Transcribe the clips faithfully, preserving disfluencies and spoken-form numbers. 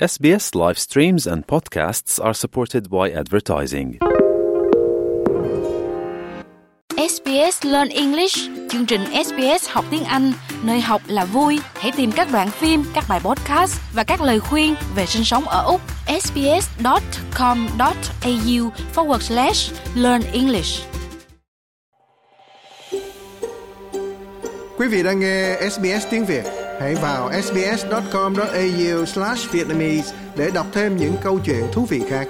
S B S live streams and podcasts are supported by advertising. ét bê ét Learn English, chương trình ét bê ét học tiếng Anh, nơi học là vui. Hãy tìm các đoạn phim, các bài podcast và các lời khuyên về sinh sống ở Úc. sbs.com.au forward slash learn English. Quý vị đang nghe ét bê ét tiếng Việt. Hãy vào sbs.com.au slash Vietnamese để đọc thêm những câu chuyện thú vị khác.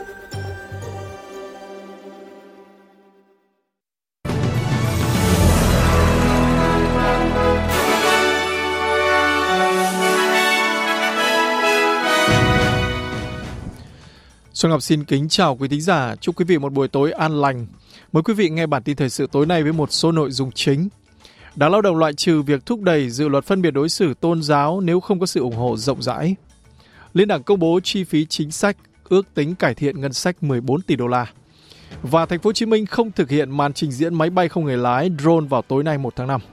Xuân Ngọc xin kính chào quý thính giả, chúc quý vị một buổi tối an lành. Mời quý vị nghe bản tin thời sự tối nay với một số nội dung chính. Đảng Lao động loại trừ việc thúc đẩy dự luật phân biệt đối xử tôn giáo nếu không có sự ủng hộ rộng rãi. Liên đảng công bố chi phí chính sách, ước tính cải thiện ngân sách mười bốn tỷ đô la. Và thành phố Hồ Chí Minh không thực hiện màn trình diễn máy bay không người lái drone vào tối nay một tháng năm.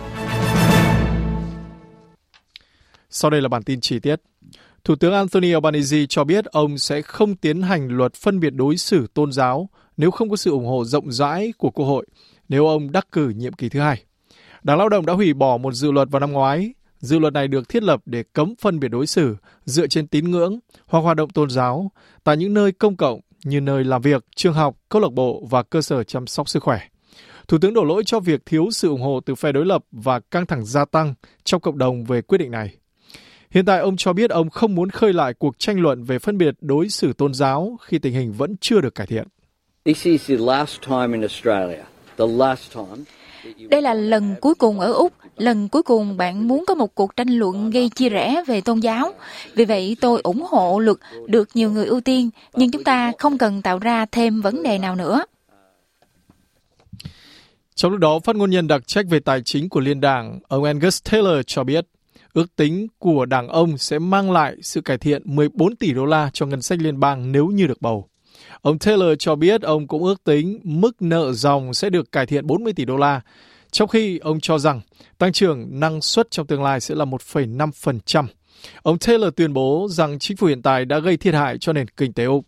Sau đây là bản tin chi tiết. Thủ tướng Anthony Albanese cho biết ông sẽ không tiến hành luật phân biệt đối xử tôn giáo nếu không có sự ủng hộ rộng rãi của Quốc hội nếu ông đắc cử nhiệm kỳ thứ hai. Đảng Lao động đã hủy bỏ một dự luật vào năm ngoái. Dự luật này được thiết lập để cấm phân biệt đối xử dựa trên tín ngưỡng hoặc hoạt động tôn giáo tại những nơi công cộng như nơi làm việc, trường học, câu lạc bộ và cơ sở chăm sóc sức khỏe. Thủ tướng đổ lỗi cho việc thiếu sự ủng hộ từ phe đối lập và căng thẳng gia tăng trong cộng đồng về quyết định này. Hiện tại ông cho biết ông không muốn khơi lại cuộc tranh luận về phân biệt đối xử tôn giáo khi tình hình vẫn chưa được cải thiện. Đây là lần cuối cùng ở Úc, lần cuối cùng bạn muốn có một cuộc tranh luận gây chia rẽ về tôn giáo. Vì vậy tôi ủng hộ luật được nhiều người ưu tiên, nhưng chúng ta không cần tạo ra thêm vấn đề nào nữa. Trong lúc đó, phát ngôn nhân đặc trách về tài chính của Liên đảng, ông Angus Taylor cho biết, ước tính của đảng ông sẽ mang lại sự cải thiện mười bốn tỷ đô la cho ngân sách liên bang nếu như được bầu. Ông Taylor cho biết ông cũng ước tính mức nợ ròng sẽ được cải thiện bốn mươi tỷ đô la, trong khi ông cho rằng tăng trưởng năng suất trong tương lai sẽ là một phẩy năm phần trăm. Ông Taylor tuyên bố rằng chính phủ hiện tại đã gây thiệt hại cho nền kinh tế Úc.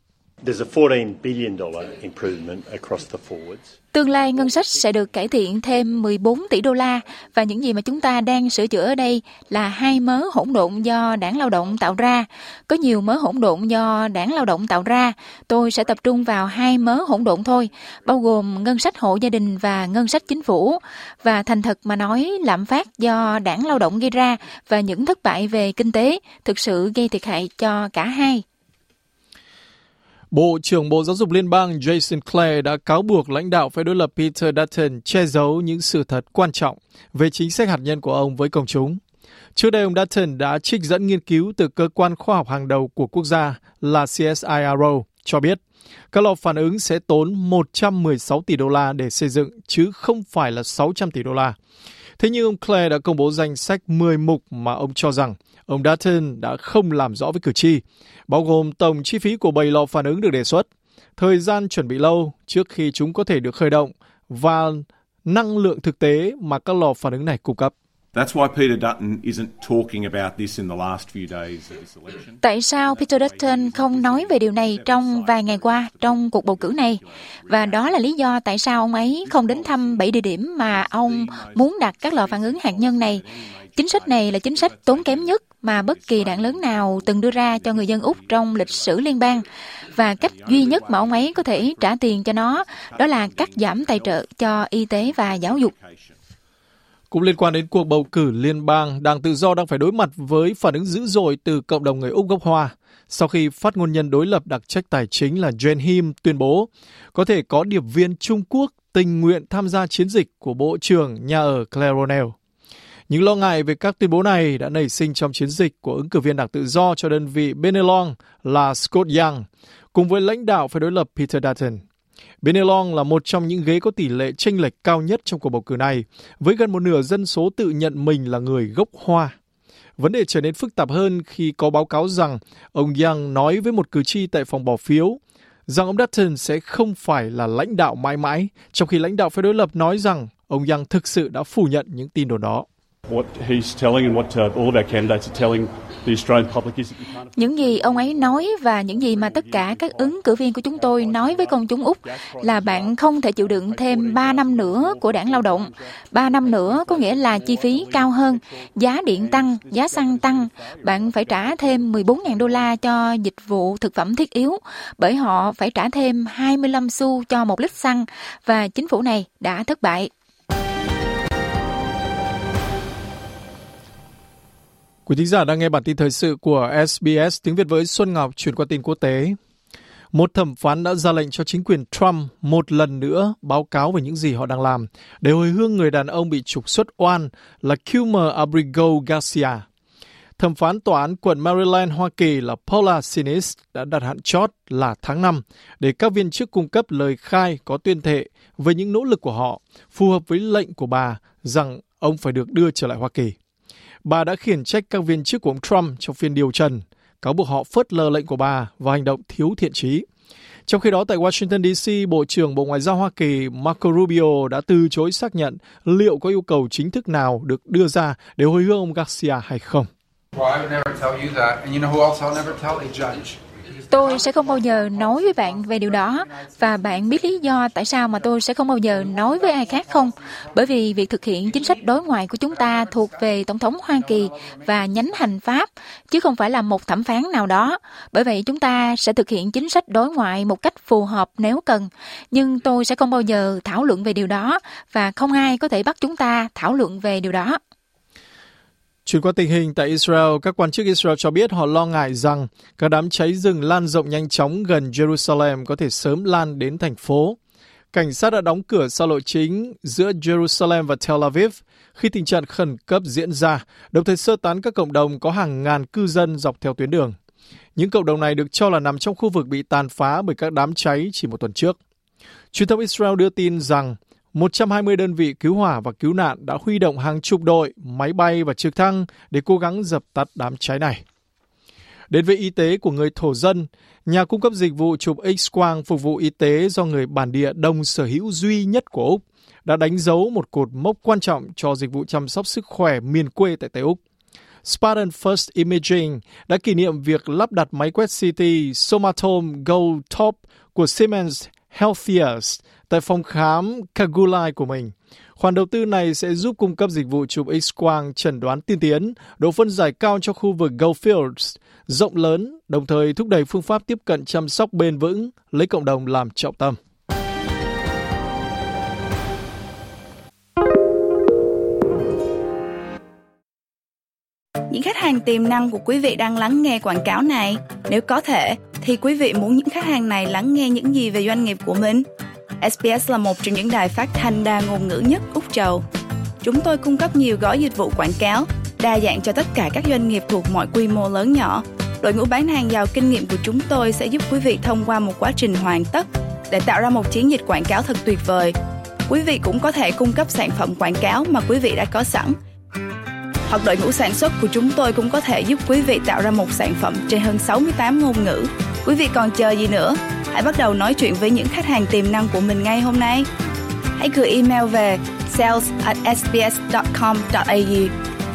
Tương lai ngân sách sẽ được cải thiện thêm mười bốn tỷ đô la và những gì mà chúng ta đang sửa chữa ở đây là hai mớ hỗn độn do Đảng Lao động tạo ra. Có nhiều mớ hỗn độn do Đảng Lao động tạo ra. Tôi sẽ tập trung vào hai mớ hỗn độn thôi, bao gồm ngân sách hộ gia đình và ngân sách chính phủ. Và thành thật mà nói, lạm phát do Đảng Lao động gây ra và những thất bại về kinh tế thực sự gây thiệt hại cho cả hai. Bộ trưởng Bộ Giáo dục Liên bang Jason Clare đã cáo buộc lãnh đạo phe đối lập Peter Dutton che giấu những sự thật quan trọng về chính sách hạt nhân của ông với công chúng. Trước đây, ông Dutton đã trích dẫn nghiên cứu từ cơ quan khoa học hàng đầu của quốc gia là C S I R O cho biết các lò phản ứng sẽ tốn một trăm mười sáu tỷ đô la để xây dựng chứ không phải là sáu trăm tỷ đô la. Thế nhưng ông Clare đã công bố danh sách mười mục mà ông cho rằng ông Dutton đã không làm rõ với cử tri, bao gồm tổng chi phí của bảy lò phản ứng được đề xuất, thời gian chuẩn bị lâu trước khi chúng có thể được khởi động và năng lượng thực tế mà các lò phản ứng này cung cấp. Tại sao Peter Dutton không nói về điều này trong vài ngày qua trong cuộc bầu cử này? Và đó là lý do tại sao ông ấy không đến thăm bảy địa điểm mà ông muốn đặt các lò phản ứng hạt nhân này. Chính sách này là chính sách tốn kém nhất mà bất kỳ đảng lớn nào từng đưa ra cho người dân Úc trong lịch sử liên bang. Và cách duy nhất mà ông ấy có thể trả tiền cho nó, đó là cắt giảm tài trợ cho y tế và giáo dục. Cũng liên quan đến cuộc bầu cử liên bang, Đảng Tự do đang phải đối mặt với phản ứng dữ dội từ cộng đồng người Úc gốc Hoa sau khi phát ngôn nhân đối lập đặc trách tài chính là Jen Him tuyên bố có thể có điệp viên Trung Quốc tình nguyện tham gia chiến dịch của Bộ trưởng Nhà ở Claire O'Neill. Những lo ngại về các tuyên bố này đã nảy sinh trong chiến dịch của ứng cử viên Đảng Tự do cho đơn vị Bennelong là Scott Young, cùng với lãnh đạo phe đối lập Peter Dutton. Bennelong là một trong những ghế có tỷ lệ chênh lệch cao nhất trong cuộc bầu cử này, với gần một nửa dân số tự nhận mình là người gốc Hoa. Vấn đề trở nên phức tạp hơn khi có báo cáo rằng ông Young nói với một cử tri tại phòng bỏ phiếu rằng ông Dutton sẽ không phải là lãnh đạo mãi mãi, trong khi lãnh đạo phe đối lập nói rằng ông Young thực sự đã phủ nhận những tin đồn đó. What he's telling and what uh, all of our candidates are telling Những gì ông ấy nói và những gì mà tất cả các ứng cử viên của chúng tôi nói với công chúng Úc là bạn không thể chịu đựng thêm ba năm nữa của đảng lao động. ba năm nữa có nghĩa là chi phí cao hơn, giá điện tăng, giá xăng tăng. Bạn phải trả thêm mười bốn nghìn đô la cho dịch vụ thực phẩm thiết yếu, bởi họ phải trả thêm hai mươi lăm xu cho một lít xăng, và chính phủ này đã thất bại. Quý thính giả đang nghe bản tin thời sự của ét bê ét tiếng Việt với Xuân Ngọc. Chuyển qua tin quốc tế. Một thẩm phán đã ra lệnh cho chính quyền Trump một lần nữa báo cáo về những gì họ đang làm để hồi hương người đàn ông bị trục xuất oan là Kilmer Abrigo Garcia. Thẩm phán tòa án quận Maryland, Hoa Kỳ là Paula Sinis đã đặt hạn chót là tháng năm để các viên chức cung cấp lời khai có tuyên thệ về những nỗ lực của họ phù hợp với lệnh của bà rằng ông phải được đưa trở lại Hoa Kỳ. Bà đã khiển trách các viên chức của ông Trump trong phiên điều trần, cáo buộc họ phớt lờ lệnh của bà và hành động thiếu thiện chí. Trong khi đó, tại Washington đê xê, Bộ trưởng Bộ Ngoại giao Hoa Kỳ Marco Rubio đã từ chối xác nhận liệu có yêu cầu chính thức nào được đưa ra để hồi hương ông Garcia hay không. Tôi sẽ không bao giờ nói với bạn về điều đó, và bạn biết lý do tại sao mà tôi sẽ không bao giờ nói với ai khác không? Bởi vì việc thực hiện chính sách đối ngoại của chúng ta thuộc về Tổng thống Hoa Kỳ và nhánh hành pháp, chứ không phải là một thẩm phán nào đó. Bởi vậy chúng ta sẽ thực hiện chính sách đối ngoại một cách phù hợp nếu cần. Nhưng tôi sẽ không bao giờ thảo luận về điều đó, và không ai có thể bắt chúng ta thảo luận về điều đó. Chuyển qua tình hình tại Israel, các quan chức Israel cho biết họ lo ngại rằng các đám cháy rừng lan rộng nhanh chóng gần Jerusalem có thể sớm lan đến thành phố. Cảnh sát đã đóng cửa xa lộ chính giữa Jerusalem và Tel Aviv khi tình trạng khẩn cấp diễn ra, đồng thời sơ tán các cộng đồng có hàng ngàn cư dân dọc theo tuyến đường. Những cộng đồng này được cho là nằm trong khu vực bị tàn phá bởi các đám cháy chỉ một tuần trước. Truyền thông Israel đưa tin rằng một trăm hai mươi đơn vị cứu hỏa và cứu nạn đã huy động hàng chục đội, máy bay và trực thăng để cố gắng dập tắt đám cháy này. Đến với y tế của người thổ dân, nhà cung cấp dịch vụ chụp X-quang phục vụ y tế do người bản địa đồng sở hữu duy nhất của Úc đã đánh dấu một cột mốc quan trọng cho dịch vụ chăm sóc sức khỏe miền quê tại Tây Úc. Spartan First Imaging đã kỷ niệm việc lắp đặt máy quét xê tê Somatome Gold Top của Siemens Healthineers tại phòng khám Kagulai của mình. Khoản đầu tư này sẽ giúp cung cấp dịch vụ chụp X-quang chẩn đoán tiên tiến, độ phân giải cao cho khu vực Goldfields rộng lớn, đồng thời thúc đẩy phương pháp tiếp cận chăm sóc bền vững, lấy cộng đồng làm trọng tâm. Những khách hàng tiềm năng của quý vị đang lắng nghe quảng cáo này. Nếu có thể, thì quý vị muốn những khách hàng này lắng nghe những gì về doanh nghiệp của mình? ét bê ét là một trong những đài phát thanh đa ngôn ngữ nhất Úc Châu. Chúng tôi cung cấp nhiều gói dịch vụ quảng cáo, đa dạng cho tất cả các doanh nghiệp thuộc mọi quy mô lớn nhỏ. Đội ngũ bán hàng giàu kinh nghiệm của chúng tôi sẽ giúp quý vị thông qua một quá trình hoàn tất để tạo ra một chiến dịch quảng cáo thật tuyệt vời. Quý vị cũng có thể cung cấp sản phẩm quảng cáo mà quý vị đã có sẵn. Hoặc đội ngũ sản xuất của chúng tôi cũng có thể giúp quý vị tạo ra một sản phẩm trên hơn sáu mươi tám ngôn ngữ. Quý vị còn chờ gì nữa? Hãy bắt đầu nói chuyện với những khách hàng tiềm năng của mình ngay hôm nay. Hãy gửi email về sales at s b s dot com dot a u.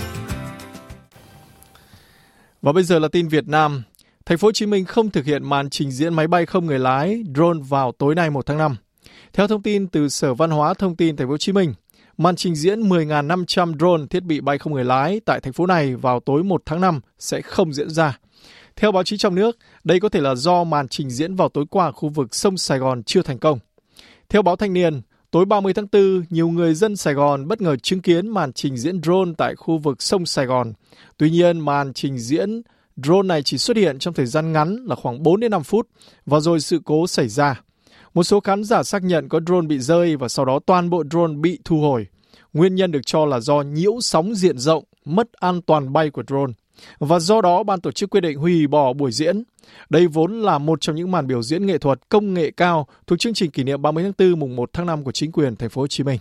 Và bây giờ là tin Việt Nam. Thành phố Hồ Chí Minh không thực hiện màn trình diễn máy bay không người lái drone vào tối nay một tháng năm. Theo thông tin từ Sở Văn hóa Thông tin Thành phố Hồ Chí Minh, màn trình diễn mười nghìn năm trăm drone thiết bị bay không người lái tại thành phố này vào tối một tháng năm sẽ không diễn ra. Theo báo chí trong nước, đây có thể là do màn trình diễn vào tối qua khu vực sông Sài Gòn chưa thành công. Theo báo Thanh niên, tối ba mươi tháng tư, nhiều người dân Sài Gòn bất ngờ chứng kiến màn trình diễn drone tại khu vực sông Sài Gòn. Tuy nhiên, màn trình diễn drone này chỉ xuất hiện trong thời gian ngắn là khoảng bốn đến năm phút và rồi sự cố xảy ra. Một số khán giả xác nhận có drone bị rơi và sau đó toàn bộ drone bị thu hồi. Nguyên nhân được cho là do nhiễu sóng diện rộng, mất an toàn bay của drone. Và do đó, ban tổ chức quyết định hủy bỏ buổi diễn. Đây vốn là một trong những màn biểu diễn nghệ thuật công nghệ cao thuộc chương trình kỷ niệm ba mươi tháng tư mùng một tháng năm của chính quyền Thành phố Hồ Chí Minh.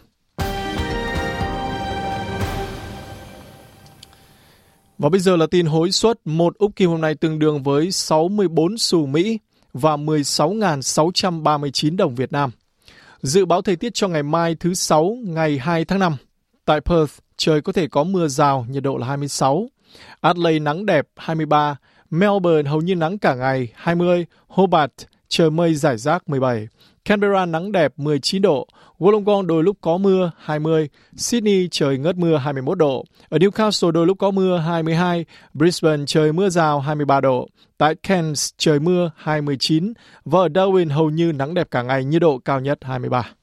Và bây giờ là tin hối suất. Một úc kim hôm nay tương đương với sáu mươi bốn xu Mỹ và mười sáu nghìn sáu trăm ba mươi chín đồng Việt Nam. Dự báo thời tiết cho ngày mai thứ Sáu, ngày hai tháng năm. Tại Perth, trời có thể có mưa rào, nhiệt độ là hai mươi sáu. Adelaide nắng đẹp hai mươi ba, Melbourne hầu như nắng cả ngày hai mươi, Hobart trời mây rải rác mười bảy, Canberra nắng đẹp mười chín độ, Wollongong đôi lúc có mưa hai mươi, Sydney trời ngớt mưa hai mươi mốt độ, ở Newcastle đôi lúc có mưa hai mươi hai, Brisbane trời mưa rào hai mươi ba độ, tại Cairns trời mưa hai mươi chín và ở Darwin hầu như nắng đẹp cả ngày, nhiệt độ cao nhất hai mươi ba.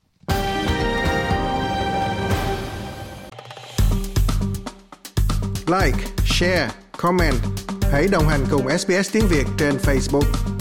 Like, share, comment. Hãy đồng hành cùng ét bê ét tiếng Việt trên Facebook.